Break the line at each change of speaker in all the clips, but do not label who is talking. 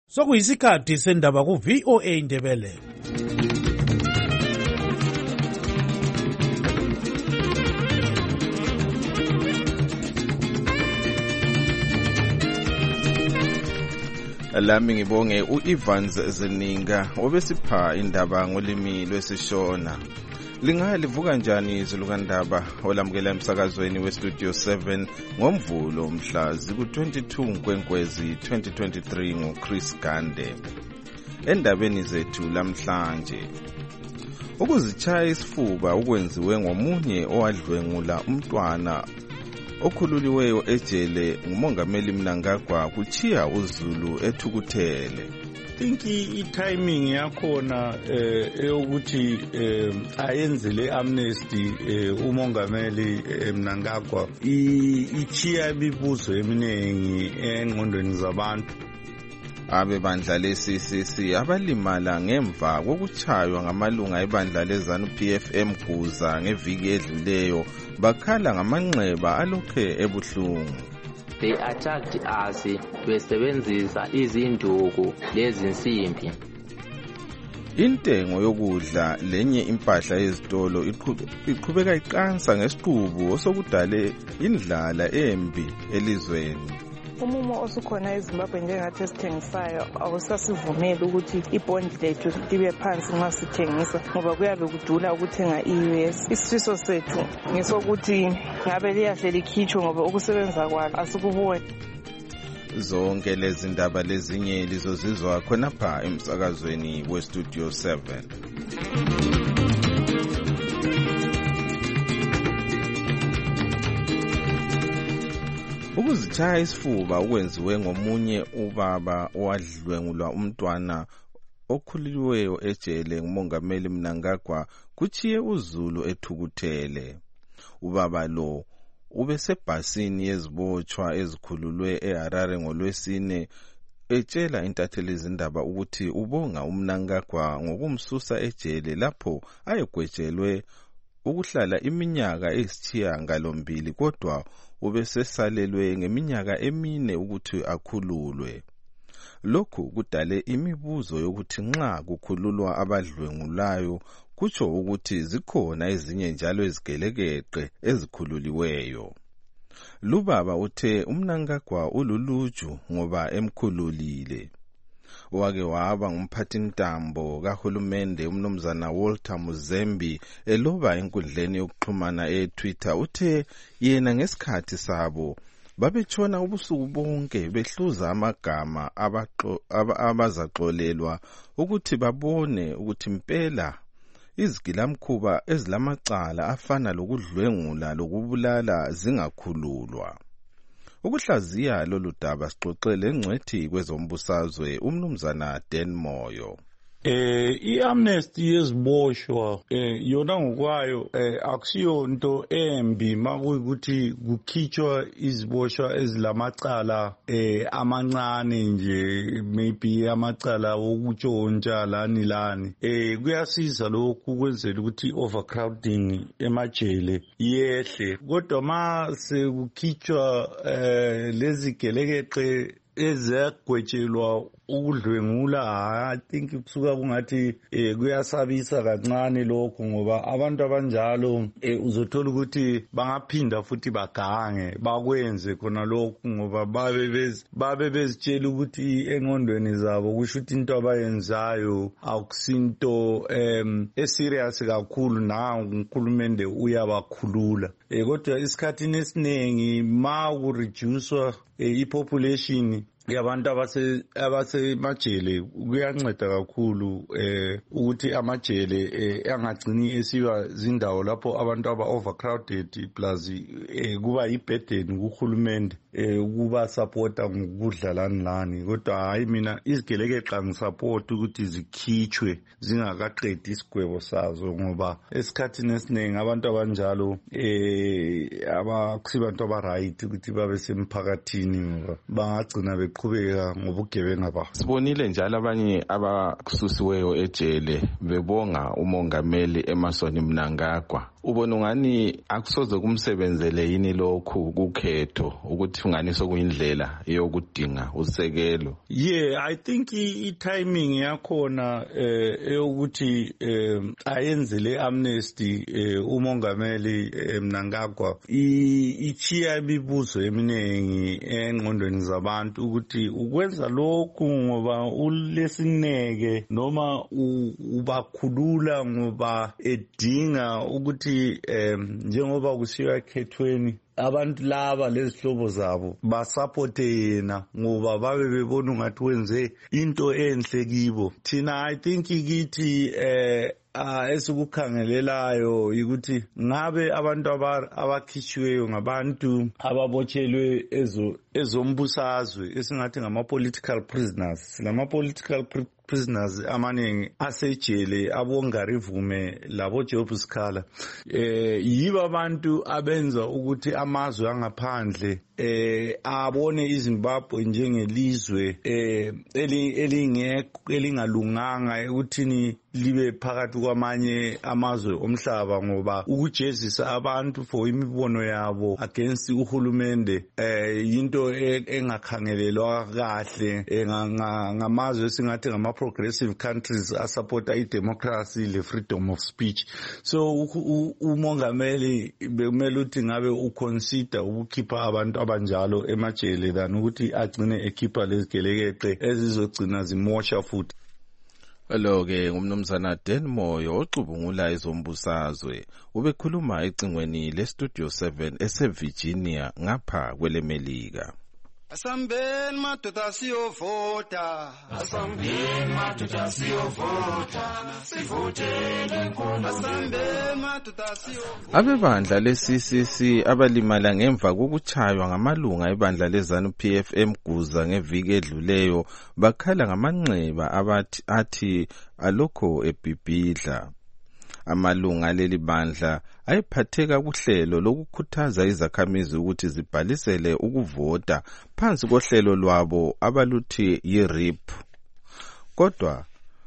Sokuyisikhathi sendaba ku VOA Indebele.
Lami ngibonge uEvans Zeninga obesipha indaba ngolimi lwesishona. Lingalivuka njani izulu kandaba olamukela emsakazweni weStudio 7 ngomvulo mhla ziku-22 Nkwenkwezi 2023 nguChris Gande. Endabeni zethu lamhlanje, ukuzitshaya isifuba ukwenziwe ngomunye owadlwengula umntwana okhululiweyo ejele ngumongameli Mnangagwa kuchiya uZulu ethukuthele.
I-timing yakhona eyokuthi ayenzele amnesty umongameli Mnangagwa ichiya imibuzo eminingi engqondweni zabantu.
Abebandla le-CCC abalimala ngemva kokuchaywa ngamalunga ebandla leZanu-PF Guza ngeviki edluleyo bakhala ngamanxeba alokhe ebuhlungu.
They attacked us besebenzisa izinduku lezinsimbi.
Intengo yokudla lenye impahla ezitolo iqhubeka iqansa ngesiqubu osokudale indlala embi elizweni.
Umumo osukhona eZimbabwe njengathi esithengisayo awusasivumeli ukuthi ibhondi lethu libe phansi nxa sithengisa ngoba kuyabe kudula ukuthenga i-US. Isifiso sethu ngesokuthi ngabe liyahle likhitshwe ngoba ukusebenza kwalo asikuboni.
Zonke lezi ndaba lezinye lizozizwa khonapha emsakazweni weStudio 7. Ukuzitshaya isifuba ukwenziwe ngomunye ubaba owadlwengulwa umntwana okhululiweyo ejele ngumongameli Mnangagwa kuchiye uZulu ethukuthele. Ubaba lo ubesebhasini yezibotshwa ezikhululwe eHarare ngolwesine etshela intatheli izindaba ukuthi ubonga uMnangagwa ngokumsusa ejele lapho ayegwejelwe ukuhlala iminyaka eyisishiyagalombili kodwa ubesesalelwe ngeminyaka 4 ukuthi akhululwe. Lokhu kudale imibuzo yokuthi nxa kukhululwa abadlwengulayo kutsho ukuthi zikhona ezinye njalo ezigelekeqe ezikhululiweyo. Lubaba uthe uMnangagwa ululuju ngoba emkhululile. Wake waba ngumphathintambo kahulumende umnumzana Walter Muzembi eloba enkundleni yokuxhumana eTwitter uthe yena ngesikhathi sabo babetshona ubusuku bonke behluza amagama abazaxolelwa ukuthi babone ukuthi impela izigilamkhuba ezilamacala afana lokudlwengula lokubulala zingakhululwa. Ukuhlaziya lolu daba sixoxele ngcwethi kwezombusazwe umnumzana Dan Moyo.
I-amnesty yeziboshwa yona ngokwayo akusiyo into embi makuyikuthi kukhitshwa iziboshwa ezilamacala amancane nje, maybe amacala wokutshontsha lani kuyasiza lokhu kwenzela ukuthi overcrowding emajele yehle. Kodwa ma sekukhitshwa lezi gelekeqe ezagwetshelwa ukudlwengula, I think kusuka kungathi kuyasabisa kancane lokho ngoba abantu abanjalo uzothola ukuthi bangaphinda futhi bagange bakwenze khona lokho ngoba babe bezitshela ukuthi engqondweni zabo kusho ukuthi into abayenzayo akusinto eserious kakhulu na uNkulunkulu uyabakhulula. Kodwa isikhathini esiningi ma kureducewa ipopulation yabantu abasemajele kuyanceda kakhulu ukuthi amajele angagcini esiba zindawo lapho abantu aba-overcrowded plus kuba yiburden kuhulumende ukuba supporta ngokudla lani. Kodwa hayi mina izigelekeqa ngisupport ukuthi zikhitshwe zingakaqedi isigwebo sazo ngoba esikhathini esiningi abantu abanjalo abakusibantu aba-right ukuthi babe semphakathini ngoba bangagcina beqhubeka ngobugebenga babo.
Sibonile njalo abanye abakususiweyo ejele bebonga umongameli Emmerson Mnangagwa. ubona ungani akusoze kumsebenzele yini lokhu kukhetho ukuthi ungani sokuyindlela yokudinga usekelo?
I think i-timing yakhona eyokuthi ayenzele amnesty umongameli Mnangagwa ichiya imibuzo eminingi engqondweni zabantu ukuthi ukwenza lokhu ngoba ulesineke noma ubakhulula ngoba edinga ukuthi njengoba kushiya ekhethweni abantu laba lezihlobo zabo basupporte yena ngoba babe bebona ungathi wenze into enhle kibo. Thina I think kithi esikukhangelelayo ukuthi ngabe abantu abakhishweyo ngabantu ababotshelwe ezombusazwe esingathi ngama-political prisoners. Silama-political prisoners amaningi asejele abongarivume labo Job Sikhala. Yiba abantu abenza ukuthi amazwe angaphandle abone iZimbabwe njengelizwe elingalunganga ekuthini libe phakathi kwamanye amazwe omhlaba ngoba ukujezisa abantu for imibono yabo against uhulumende into engakhangelelwa kahle ngamazwe esingathi ngama-progressive countries asupporta i-democracy le-freedom of speech. So umongameli bekumele ukuthi ngabe uconsider ukukhipha abantu abanjalo emajele than ukuthi agcine ekhipha lezigelekeqe ezizogcina zimosha futhi.
Lo-ke ngumnumzana Dan Moyo ocubungula izombusazwe ubekhuluma ecingweni le-Studio 7 ese-Virginia ngapha kwelemelika.
Asambeni madoda siyovota, asambeni madoda siyovota, sivotele nkolo. Asambeni madoda siyovota.
Abebandla le-CCC abalimala ngemva kokuchaywa ngamalunga ebandla le-ZANU-PF eMguza ngeviki edluleyo bakhala ngamanxeba athi alokho ebhibhidla. Amalunga leli bandla ayiphatheka kuhlelo lokukhuthaza izakhamizi ukuthi zibhalisele ukuvota phansi kohlelo lwabo abaluthi yi-RIP. Kodwa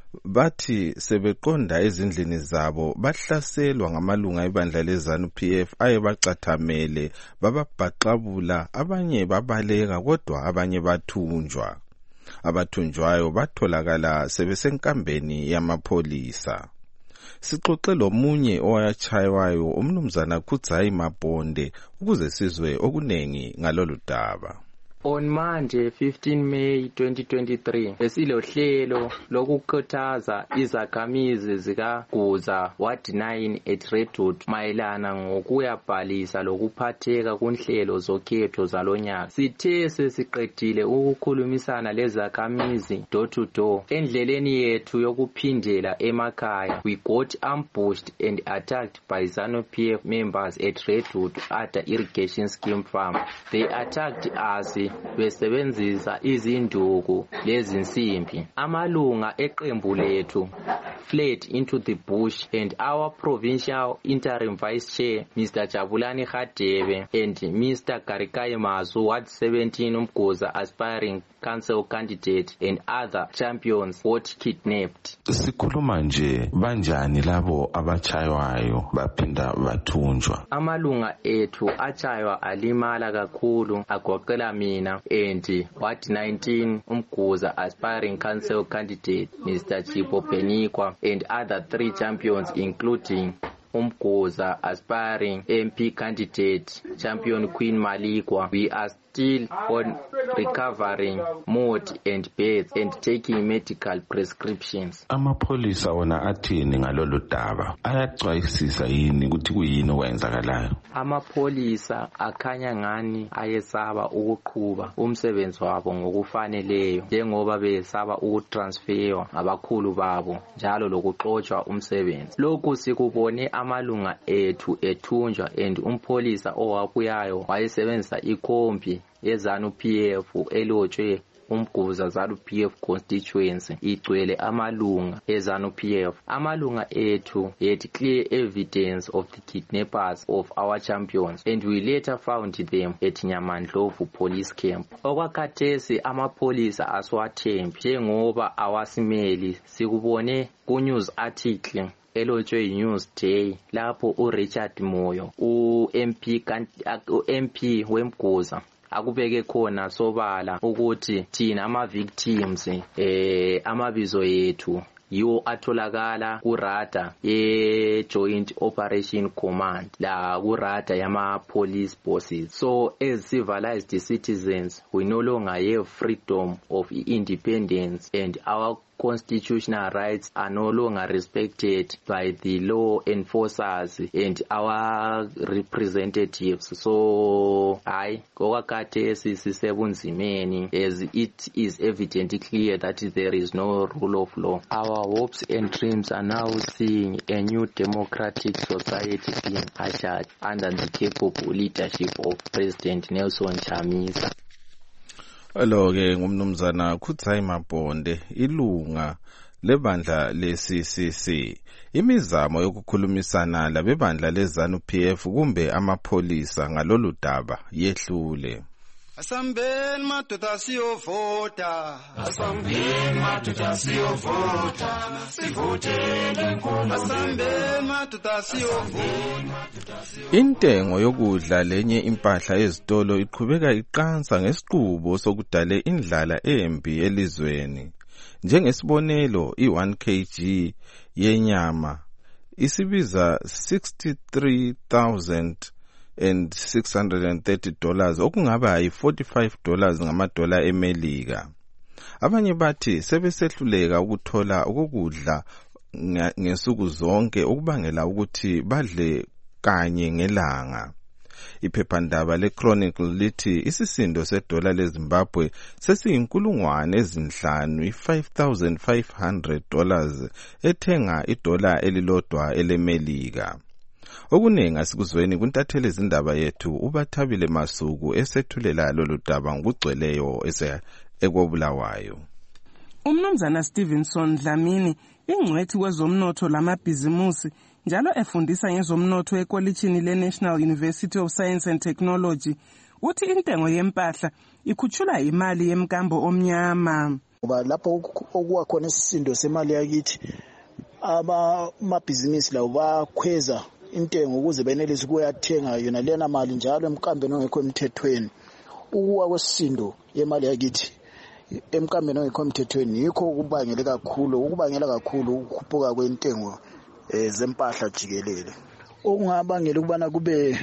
bathi sebeqonda ezindlini zabo bahlaselwa ngamalunga ebandla le-ZANU-PF ayebacathamele bababhaxabula, abanye babaleka kodwa abanye bathunjwa. Abathunjwayo batholakala sebesenkambeni yamapholisa. Sixoxe lomunye owayachaywayo umnumzana Khudzayi Mabonde ukuze sizwe okunengi ngalolu daba.
On Monday 15 May 2023 besilohlelo lokukhuthaza izakhamizi zikaGuza Ward 9 at Redwood mayelana ngokuyabhalisa lokuphatheka kunhlelo zokhetho zalonyaka. Sithe sesiqedile ukukhulumisana lezakhamizi door to door. Endleleni yethu yokuphindela emakhaya, we got ambushed and attacked by ZANU-PF members at Redwood at the irrigation scheme farm. They attacked us besebenzisa izinduku lezinsimbi. Amalunga eqembu lethu fled into the bush and our provincial interim vice chair Mr. Jabulani Khadebe and Mr. Garikai Mazu Ward 17 Umgoza aspiring council candidate and other champions got kidnapped.
Sikhuluma nje banjani labo abachaywayo baphinda bathunjwa?
Amalunga ethu achaywa alimala kakhulu agoqela mina and Ward 19 Umgoza aspiring council candidate Mr. Chipo Penikwa and other 3 champions including Umgoza aspiring MP candidate champion Queen Malikwa. We are still on recovering mood and beds and taking medical prescriptions.
Amapolisa wona athini ngalolu daba? Ayaxwayisisa yini ukuthi kuyini okwenzakalayo?
Amapolisa akhanya ngani ayesaba ukuqhuba umsebenzi wabo ngokufaneleyo njengoba besaba ukutransferwa abakhulu babo njalo lokuxoshwa umsebenzi. Lokhu sikubone amalunga ethu ethunjwa and umpolisa owabuyayo wayesebenzisa ikhombi yeZANU-PF elotshwe Umguza ZANU-PF constituency igcwele amalunga eZANU-PF. Amalunga ethu had clear evidence of the kidnappers of our champions and we later found them at Nyamandlovu police camp. Okwakhathesi amapolisa aswathembi njengoba awasimeli sikubone ku-news article elotshwe Newsday lapho uRichard Moyo MP weMgoza akubeke khona sobala ukuthi thina ama-victims amabizo yethu yiwo atholakala kurada ye-Joint Operation Command la kurada yama-police bosses. So as civilized citizens, we no longer have freedom of independence, and our constitutional rights are no longer respected by the law enforcers and our representatives. So kokakathesi sisebunzimeni, as it is evidently clear that there is no rule of law. Our hopes and dreams are now seeing a new democratic society being ushered under the capable leadership of President Nelson Chamisa.
Alo-ke ngumnumzana Khutsai Mabonde, ilunga lebandla le-CCC. Imizamo yokukhulumisana labebandla le-ZANU-PF kumbe amapholisa ngalolu daba yehlule.
Asambeni madoda siyovota, asambeni madoda siyovota, sivotele inkulu, asambeni madoda siyovota.
Intengo yokudla lenye impahla ezitolo iqhubeka iqansa ngesiqubo sokudale indlala embi elizweni. Njengesibonelo, i-1 kg yenyama isibiza $63,630 okungaba yi$45 ngamadola eMelika. Abanye bathi sebesehluleka ukuthola ukudla ngesuku zonke okubangela ukuthi badle kanye ngelanga. Iphephandaba le-Chronicle lithi isisindo sedola leZimbabwe $5,500 ethenga idola elilodwa eleMelika. Okuningi asikuzweni kuntatheli izindaba yethu uBathabile Masuku esethulela lolu daba ngokugcweleyo ekobulawayo.
Umnumzana Stevenson Dlamini, ingcwethi kwezomnotho lamabhizimusi, njalo efundisa ngezomnotho ekolitshini le-National University of Science and Technology, uthi intengo yempahla ikhutshula imali yemkambo omnyama.
Lapho okuwa khona isisindo semali yakithi, amabhizinisi lawo bakhweza intengo ukuze benelise ukuyathenga yona lena mali njalo emkambeni ongekho emthethweni. Ukuwa kwesisindo yemali yakithi emkambeni ongekho emthethweni yikho ukubangela kakhulu ukukhuphuka kwentengo zempahla jikelele. Okungabangela ukubana kube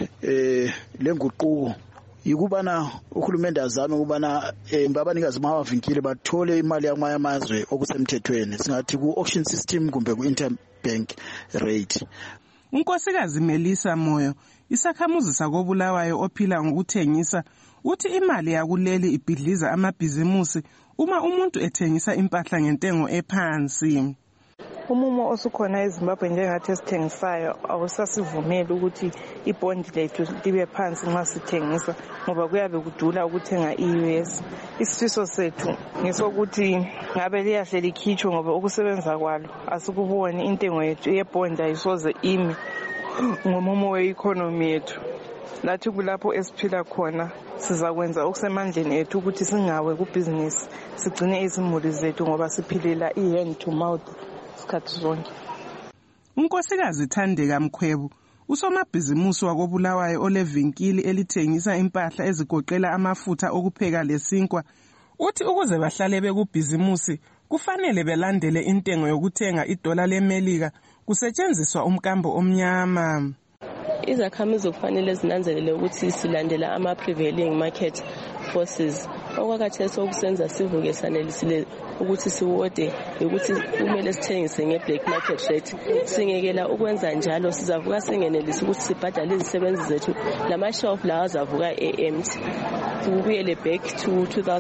lenguquko yikubana uhulumende azame ukubana abanikazi bamavinkili bathole imali yamanye amazwe okusemthethweni, singathi ku-auction system kumbe ku-interbank rate.
Unkosikazi Melissa Moyo, isakhamuzi sakobulawayo ophila ngokuthengisa, uthi imali yakuleli ibhidliza amabhizimusi uma umuntu ethengisa impahla ngentengo ephansi.
Umumo osukhona eZimbabwe njengathi esithengisayo awusasivumeli ukuthi ibond lethu libe phansi nxa sithengisa, ngoba kuyabe kudula ukuthenga i-US. Isifiso sethu ngesokuthi ngabe liyahle likhitshwe, ngoba ukusebenza kwalo asikuboni intengo yethu yebond ayisoze imi ngomumo we-economy yethu. Lathi kulapho esiphila khona sizakwenza okusemandleni ethu ukuthi singawe kubhizinisi, sigcine izimuli zethu ngoba siphilela i-hand to mouth sikhathi zonke.
Unkosikazi Thandeka Mkhwebu, usomabhizimusi wakobulawayo olevinkili elithengisa impahla ezigoqela amafutha okupheka lesinkwa, uthi ukuze bahlale bekubhizimusi kufanele belandele intengo yokuthenga idola leMelika kusetshenziswa umkambo omnyama.
Izakhamizi kufanele zinanzelele ukuthi silandela ama-prevailing market forces. Okwakhathesi okusenza sivuke sanelisile ukuthi siwode ukuthi kumele sithengise nge-black market rate. Singekela ukwenza njalo sizavuka singenelisi ukuthi sibhadale izisebenzi zethu. Lama-shelf lawa azavuka empty. Kubuyele back to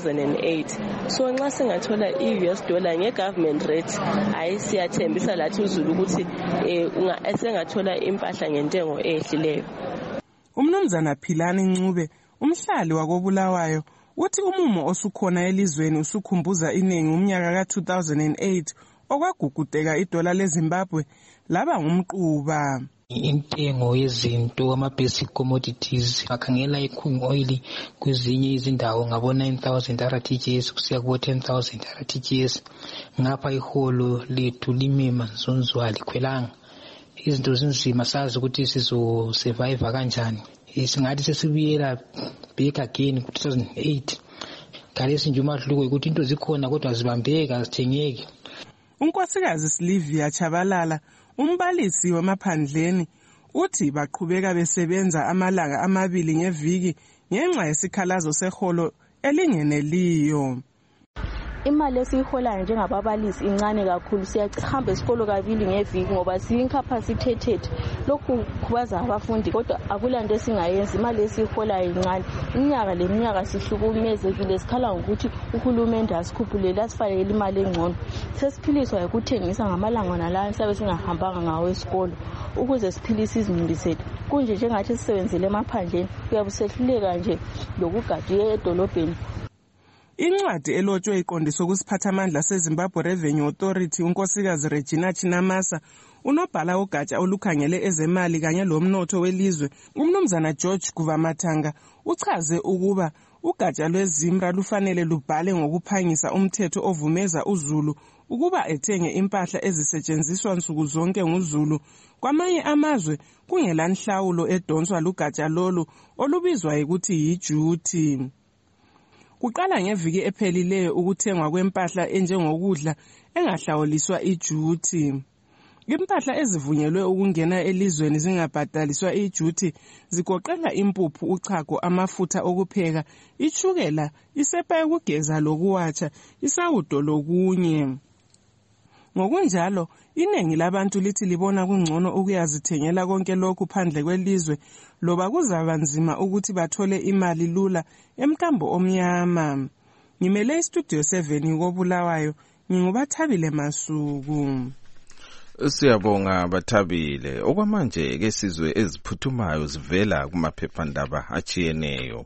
2008. So nxa singathola i-US dollar nge-government rate, siyathembisa lathi uzulu ukuthi esengathola impahla ngentengo ehlileyo.
Umnumzana Philani Ncube, umhlali wakobulawayo, uthi umumo osukhona elizweni usukhumbuza iningi umnyaka ka-2008 okwagugudeka idola leZimbabwe laba ngumquba.
Intengo yezinto ama-basic commodities akhangela i-cooking oil kwezinye izindawo ngabo 9,000 RTGS kusiya kubo 10,000 RTGS. Ngapha iholo lethu lime manzonzwa likhwelanga izinto zinzima sazi ukuthi sizosurvive kanjani. Singathi sesibuyela back again ku-2008 ngalesi nje umahluko ukuthi into zikhona kodwa zibambeka azithengeki.
uNkosikazi Silvia Chabalala umbalisi wamaphandleni uthi baqhubeka besebenza amalanga amabili ngeviki ngenxa yesikhalazo seholo elingeneliyo.
Imali esiyiholayo njengababalisi incane kakhulu, siyahamba esikolo kabili ngeviki ngoba siyincapacitated. Lokhu kubaza abafundi kodwa akulanto esingayenzi, imali esiyiholayo incane. Iminyaka leminyaka sihlukumezekile, sikhala ngokuthi uhulumende asikhuphulele asifakele imali engcono. Sesiphiliswa ukuthengisa ngamalanga nalana sabe singahambanga ngawo esikolo ukuze siphilise izimuli zethu. Kunje njengathi sisebenzele emaphandleni uyabusehluleka nje lokugadiye edolobheni.
Incwadi elotshwe iqondiso kusiphathamandla seZimbabwe Revenue Authority uNkosikazi Regina Chinamasa, unobhala ogatsha olukhangele ezemali kanye lomnotho welizwe uMnumzana George Guvamathanga uchaze ukuba ugatsha lweZimra lufanele lubhale ngokuphangisa umthetho ovumeza uZulu ukuba ethenge impahla ezisetshenziswa nsuku zonke nguZulu kwamanye amazwe kungelanhlawulo edonswa lugatsha lolu olubizwa ukuthi yiduty. Kuqala ngeviki ephelileyo ukuthengwa kwempahla enjengokudla engahlawuliswa iduty. Impahla ezivunyelwe ukungena elizweni zingabhadaliswa iduty zigoqela impuphu, uchago, amafutha okupheka, ichukela, isepa yokugeza lokuwatsha, isawudo lokunye. Ngokunjalo, iningi labantu lithi libona kungcono ukuyazithengela konke lokhu phandle kwelizwe loba kuzaba nzima ukuthi bathole imali lula emkambo omnyama. Ngimele istudio 7 koBulawayo, nginguBathabile Masuku.
Siyabonga Bathabile. Okwamanje ke sizwe eziphuthumayo zivela kumaphephandaba achiyeneyo.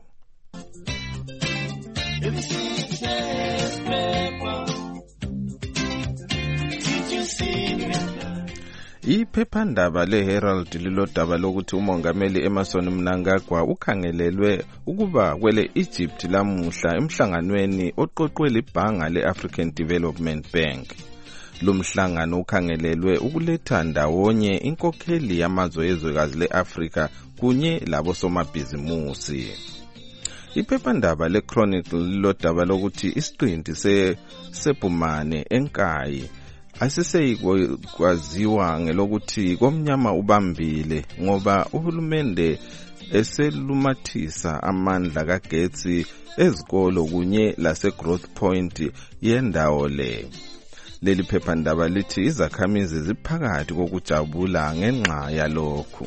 Iphephandaba leHerald lilodaba lokuthi umongameli Emmerson Mnangagwa ukhangelelwe ukuba kwele Egypt lamuhla emhlanganweni oqoqwe libhanga leAfrican Development Bank. Lumhlangano ukhangelelwe ukuletha ndawonye inkokheli yamazwe ezwekazi leAfrika kunye labo somabhizimusi. Iphephandaba leChronicle lilodaba lokuthi isiqinti seBhumane eNkayi asiseyikwaziwa ngelokuthi komnyama ubambile ngoba uhulumende eselumathisa amandla kagetsi ezikolo kunye laseGrowth Point yendawo le. Leli phephandaba lithi izakhamizi ziphakathi kokujabula ngenxa yalokhu.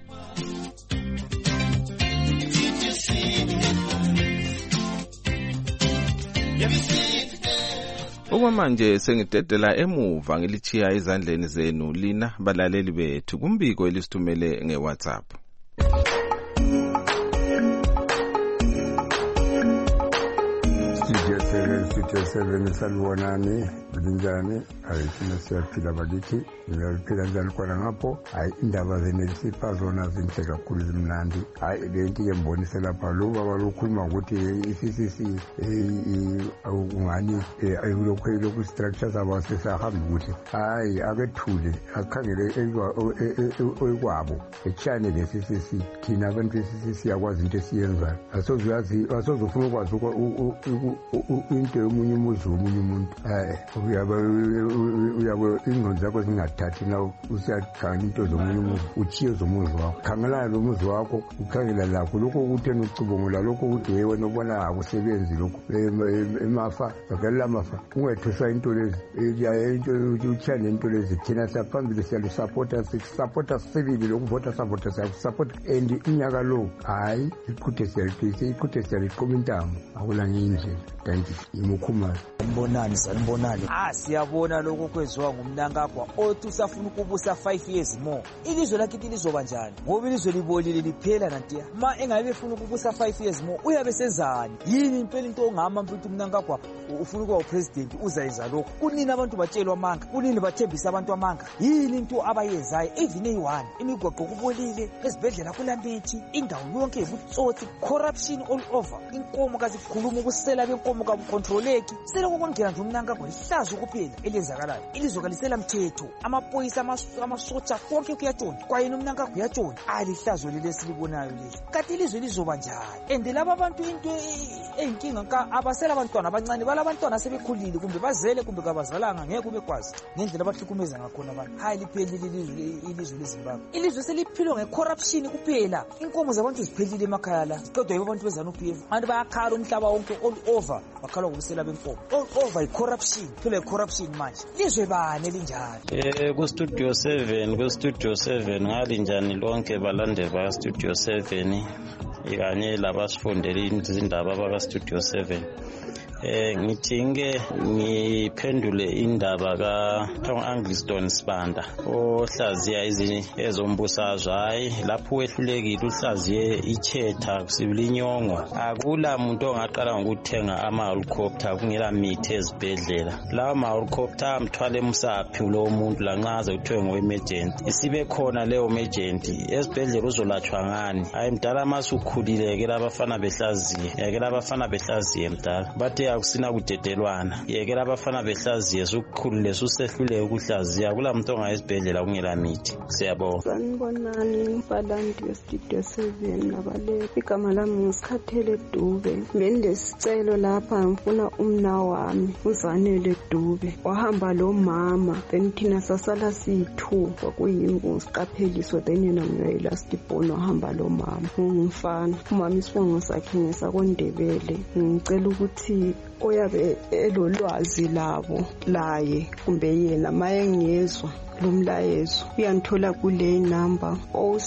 Okwamanje sengidedela emuva ngilichiya ezandleni zenu lina balaleli bethu kumbiko elisithumele ngeWhatsApp.
Studio 7 salibonani njani ayithina siyaphila bakithi ngiyaphila njani khona ngapho hayi indaba zenesipha zona zinhle kakhulu zimnandi hayi lento yembonise lapha lo baba lokhuluma ukuthi iCCC ungani ayilokho structure zabo sesahamba ukuthi hayi akethule akhangele oyikwabo echane leCCC thina abantu beCCC yakwazi into esiyenzayo asozufuna ukwazi into yomunye umuzi womunye umuntu uyabe ingqondo zakho zingathathi na usiyakhangela into zomunye umuzi uchiye zomuzi wakho khangela lo muzi wakho ukhangela lakho lokho ukuthena ucubungula lokho ukuthi wena ubona akusebenzi lokho emafa akalela mafa ungethuswa into lezi into uchane into lezi thina siyaphambili siyalusupporta sibili lokuvota support and inyaka lo hayi iqhuthe siyaliqoma intamo akulanga indlela. Thank you. Imukhuma.
Sanibonani. Siyabona lokho kwenziwa nguMnangagwa othi usafuna ukubusa 5 years more. Ilizwe lakithi lizoba njani? Ngoba ilizwe libolile liphela nantiya. Ma engabe efuna ukubusa 5 years more uyabe senzani? Yini impela into ongama mfuthu uMnangagwa ufuna ukuba upresident uzayenza lokho? Kunini abantu batshelwa amanga? Kunini bathembisa abantu amanga? Yini into abayenzayo? Even eyi1 imigwaqo kubolile, ezibhedlela kulambithi, indawo yonke ibutsotsi, corruption all over. Inkomo kazikhuluma ukusela benkomo kabukontroleki. Sele kokongena nje uMnangagwa ihlazo ihlazo kuphela elenzakalayo ilizokalisela mthetho amaphoyisa amasotsha konke kuyatshontsha kwayena umnankakho uyatshontsha alihlazo leli esilibonayo leli kanti ilizwe lizoba njani and laba abantu into eyinkinga abasela abantwana abancane balabantwana sebekhulile kumbe bazele kumbe kabazalanga ngeke ubekwazi ngendlela abahlukumeza ngakhona abantu hayi liphelile ilizwe leZimbabwe ilizwe seliphilwa ngecorruption kuphela inkomo zabantu ziphelile emakhaya la kodwa yibo abantu bezanu-PF abantu bayakhala umhlaba wonke all over bakhala ngobusela benkomo all over i-corruption phela i-corruption manje lizwe bani elinjani
kustudio 7 ngalinjani lonke balandeli bakastudio 7 kanye labasifundela izindaba bakastudio 7 ngithinge ngiphendule indaba ka-Angliston Sibanda ohlaziya ezombusazwe hayi lapho wehlulekile uhlaziye ichetha sibilinyongo akula muntu ongaqala ngokuthenga ama-helicopter kungela mithi ezibhedlela lawa ma-helicopter amthwala emusaphi lowo muntu lancaze kuthiwe ngo-emergency isibe khona leyo emergency esibhedlela uzolatshwa ngani hayi mdala masukhulile-ke labafana behlaziye mdala bathe akusina kudedelwana yekela abafana behlaziye sukukhulule susehluleke ukuhlaziya kula muntu ongayesibhedlela kungela mithi siyabonga
sanibonani umbalandi westudio 7 nabale igama lami ngusikhathele Dube benilesicelo lapha ngifuna umna wami uZanele Dube wahamba lo mama then thina sasala siyi2 kwakuyingozi qapheliso then yena nguyela stibhono wahamba lo mama ngumfana umama isibongo sakhe ngesakoNdebele ngicela ukuthi oyabe elolwazi labo laye kumbe yena maye ngiyezwa lo mlayezo uyangithola kule number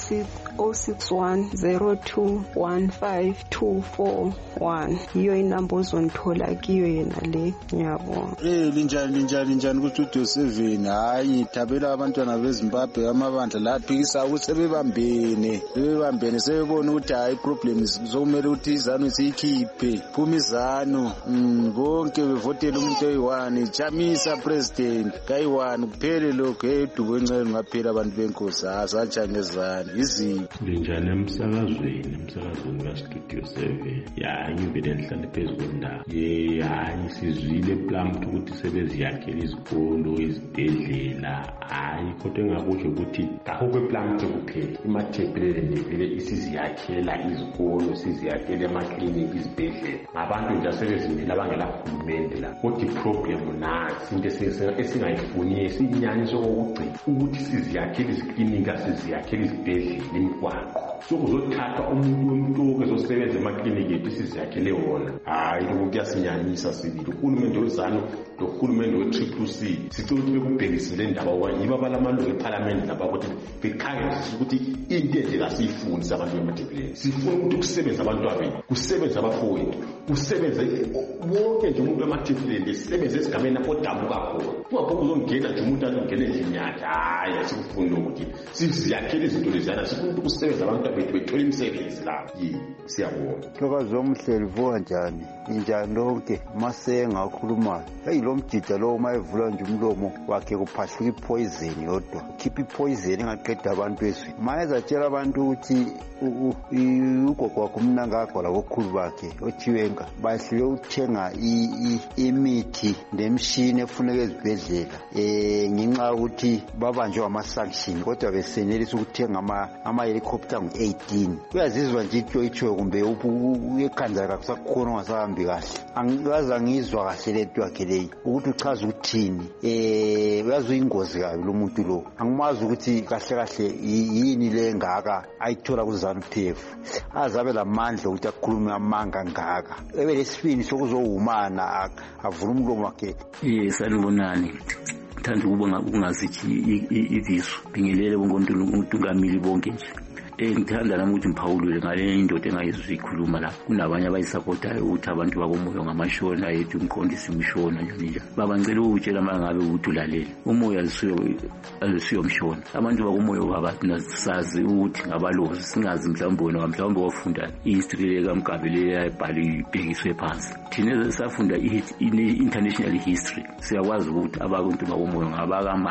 0610215241 iyo inamba ozonithola kiyo yena le ngiyabonga
linjani kustudio 7 hayi thabela abantwana beZimbabwe amabandla laphikisa ukuthi sebebambene sebebona ukuthi hayi problems zokumele ukuthi izanu siyikhiphe phuma izanu bonke bevotela umuntu oyi1 Chamisa president kayi1 kuphele lokho Dube encane ngaphela abantu benkosi asajangezana izinto
linjani emsakazweni kastudio 7 ya ngivele ndihlale phezu kwendaba hayi sizwile plan ukuthi sebeziyakhela izikolo izibhedlela hayi kodwa engakusho ukuthi ngakho kweplan kuphela imathebhele ndivele isiziyakhela izikolo siziyakhela emakliniki izibhedlela ngabantu nje asebezimile abangela hulumende la kodwa iproblem nasi into esingayifuniyo esinyanyiswa kokugcina ukuthi siziyakhele iziklinika siziyakhele izibhedlela imigwaqo sokuzothatha umuntu wemntoko ezosebenza emakliniki ethu siziyakhele wona hayi lokho kuyasinyanyisa sibili uhulumende wezanulohulumende we-CCC sicela ukuthi bekubhekisele indaba ngoba yibo abalamalungu ephalamende laba ukuthi bekhangelisise ukuthi into enje kasiyifundisa abantu bemathebheleni sifuna ukuthi kusebenza abantwabethu kusebenza abafowethu kusebenza wonke nje umuntu wemathebheleni sisebenze esigameni lapho dabuka khona kungapho uzongena nje umuntu azongena endlini yakhe hayi asikufuni ukuthi siziyakhele izinto leziyana sifuna ukuthi kusebenza abantwabethu bethole imisebenzi lapho siyabonga
Thokoza Zomhleli vuka njani injani lonke masenga ukhulumayo hey lo mjida lo mayevula nje umlomo wakhe kuphahluka ipoison yodwa ukhipha ipoison engaqeda abantu ezweni mayezatshela abantu ukuthi ugogo wakho umnankakho labokhulu bakhe othiwenga bahlule ukuthenga imithi nemshini efuneka ezibhedlela ngenxa ukuthi babanjwe ama-sanction kodwa besenelisa ukuthenga ama-helicopter ngu-18 kuyazizwa nje itshoyitshoyo kumbe ekhanda kakusakhona ongasahambi kahle angikaze angizwa kahle lento yakhe leyi ukuthi uchaza ukuthini uyazi uyingozi kabi lo muntu lo angimazi ukuthi kahle kahle yini le ngaka ayithola kuZANU-PF azabe lamandla ukuthi akhulume amanga ngaka ebe lesibini sokuzowumana avula umlomo wakhe
sanibonani thanda ukubonga ukungazithi iviso bingelele bonke umuntu ngamili bonke nje ngithanda nami ukuthi ngiphawulule ngale indoda engayizwa ikhuluma la kunabanye abayisupportayo ukuthi abantu bakomoya ngamashona yethu umqondisi umshona njalo babangcela ukutshela mangabe ukuthi ulalele umoya alisiyo mshona abantu bakomoya babasazi ukuthi ngabalozi singazi mhlawumbe wafunda ihistory kaMkabe le yayibhala ibhekiswe phansi thina safunda international history siyakwazi ukuthi abantu bakomoya ngabakamambo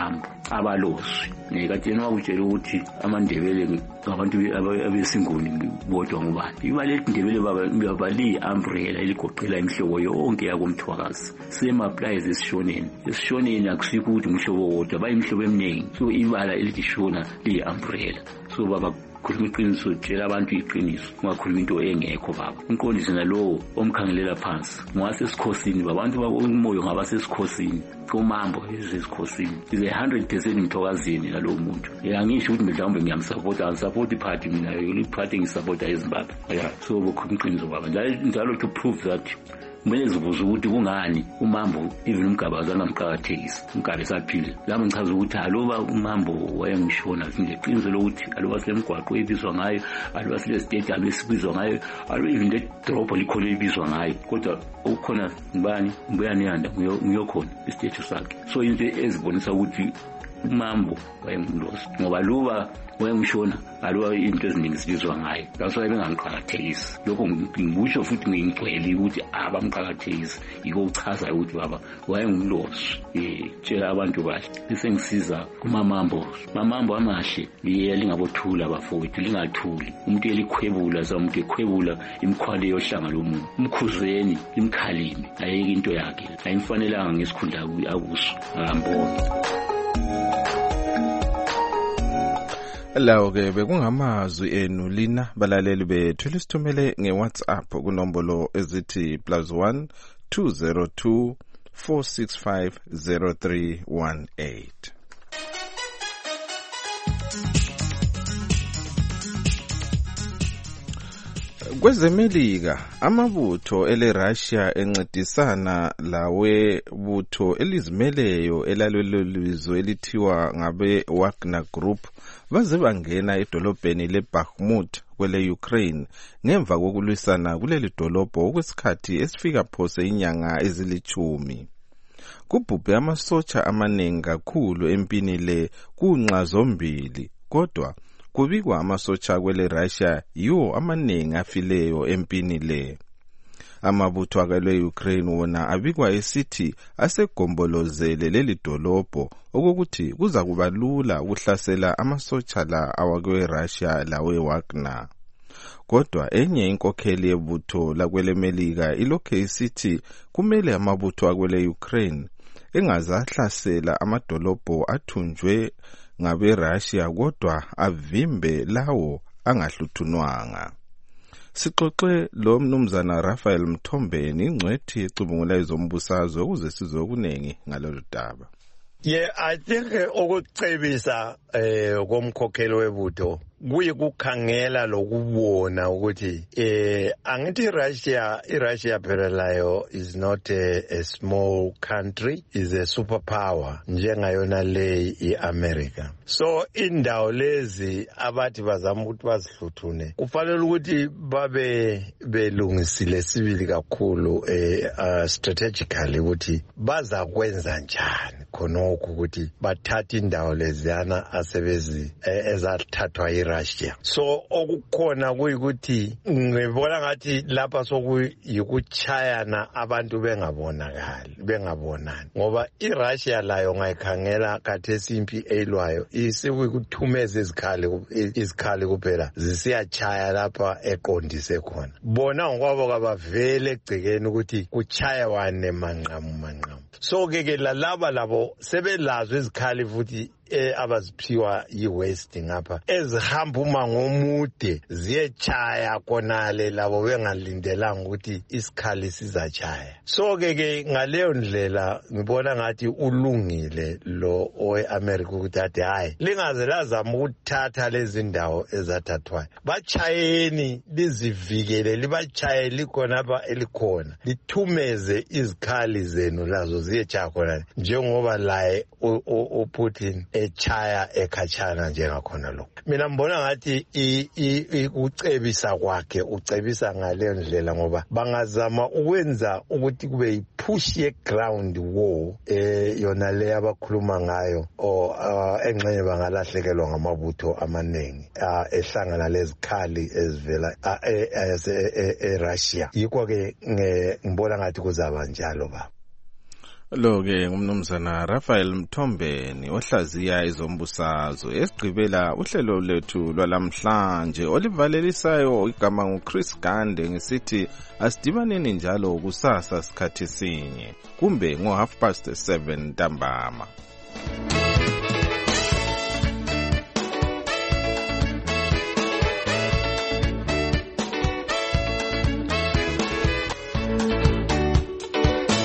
abaloswe kade wakutshela ukuthi amandebele ngabantu abesinguni bodwa ngubani ibaleki indebele babali umbrella eligoqela imihlobo yonke yakomthwakazi same applies esishoneni akusikho ukuthi umhlobo wodwa bayimihlobo eminingi so ibala elithi shona li umbrella so baba khuluma iqiniso tshela abantu iqiniso ungakhuluma into engekho baba umqondisi nalowo omkhangelela phansi ngwasesikhosini babantu bakomoyo ngabasesikhosini kumambo ezesikhosini is 100% imthokazini nalowo muntu angisho ukuthi mhlawumbe ngiyamsupport party mina yona party ngisupport eZimbabwe so bokhuluma iqiniso baba njalo to prove that kumele zibuze ukuthi kungani umambo even umgabaza ngamqakathekisi umgabe saphile lami ngichaza ukuthi aloba umambo wayengishona ngeqiniso lokuthi aloba semgwaqo ebizwa ngayo aloba sile stadium esibizwa ngayo aloba even the drop likhole ebizwa ngayo kodwa ukukhona ngibani ngiyanda ngiyokhona istatue sakhe so into ezibonisa ukuthi umambo wayengumlosi ngoba luba wayengishona aloba into eziningi sibizwa ngayo ngaso bengamqakathekisi lokho ngibusho futhi ngingcwele ukuthi abamqakathekisi yiko uchaza ukuthi baba wayengumlosi tshela abantu bahle lisengisiza kumamambo amahle lingabothula abafowethu lingathuli umuntu elikhwebula umuntu ekhwebula imkhwale yohlanga lomuntu umkhuzeni imkhalimi ayeke into yakhe ayimfanelanga ngesikhundla akuso ngambona
lawo ke bekungamazwi enu lina balaleli bethu lisithumele ngeWhatsApp kunombolo ezithi +1 202 465 0318. Kwezemelika amabutho eleRussia encedisana lawe butho elizimeleyo elalelizwe elithiwa ngabe Wagner Group baze bangena edolobheni leBakhmut kwele Ukraine ngemva kokulwisana kuleli dolobho okwesikhathi esifika phose inyanga ezili10. Kubhubhe amasotsha amaningi kakhulu empini le kunxa zombili kodwa kubikwa amasotsha kwele Russia yiwo amaningi afileyo empini le. Amabutho akale Ukraine wona abikwa esithi asegombolozele leli dolobho okokuthi kuza kuba lula ukuhlasela amasotsha la awakwe Russia lawe Wagner. Kodwa enye inkokheli yebutho lakwele Melika ilokhe isithi kumele amabutho akwele Ukraine engazahlasela amadolobho athunjwe ngabe Russia kodwa avimbe lawo angahluthunwanga. Sixoxe lo mnumzana Raphael Mthombeni ingcwethi ecubungula ezombusazwe ukuze sizokunengi ngalolu daba.
Yeah, I think ukucebisa komkhokheli webutho kuyikukhangela lokubona ukuthi angithi iRussia phela layo is not a small country, is a superpower njengayona le iAmerica. So indawo lezi abathi bazama ukuthi bazihluthune kufanele ukuthi babe belungisile sibili kakhulu strategically ukuthi baza kwenza njani khonokho ukuthi bathathe indawo leziyana asebezi ezathathwa iRussia. So okukhona kuyikuthi ngibona ngathi lapha sokuyikuchayana abantu bengabonani ngoba iRussia layo ngayikhangela kathesi impi elwayo isikuyikuthumeza izikhali kuphela zisiyachaya lapha eqondise khona bona ngokwabo kabavele egcekeni ukuthi kuchayawane manqamu. So ke lalaba labo sebelazo izikhali futhi abaziphiwa yiWest ngapha ezihamba umango omude ziyechaya konale labo bengalindelanga ukuthi isikhali sizachaya. So ke ngaleyo ndlela ngibona ngathi ulungile lo oweAmerica ukuthi athi hayi lingaze lazama ukuthatha lezi ndawo ezathathwayo bachayeni lizivikele libachaye likhona apha elikhona lithumeze izikhali zenu lazo ziyechaya khona njengoba laye uPutin echaya ekhatshana njengakhona lokho. Mina mbona ngathi ucebisa kwakhe ucebisa ngaleyo ndlela ngoba bangazama ukwenza ukuthi kube yipush ye-ground war yona le abakhuluma ngayo engxenye bangalahlekelwa ngamabutho amaningi ehlangana lezikhali ezivela eRussia. Yikho ke ngibona ngathi kuzaba njalo baba.
Lo-ke ngumnumzana Raphael Mthombeni ohlaziya izombusazwe. Esigqibela uhlelo lethu lwalamhlanje olivalelisayo igama nguChris Gande ngisithi asidibaneni njalo kusasa sikhathi sinye kumbe ngo 7:30 ntambama.